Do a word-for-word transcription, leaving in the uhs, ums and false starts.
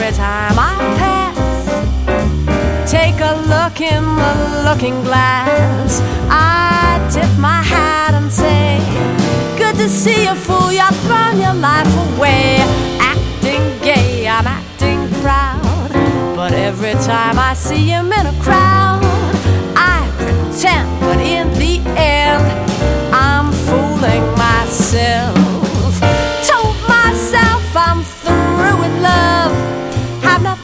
every time I pass, take a look in the looking glass, I tip my hat and say, good to see you, fool, you've thrown your life away. Acting gay, I'm acting proud, but every time I see him in a crowd, I pretend, but in the end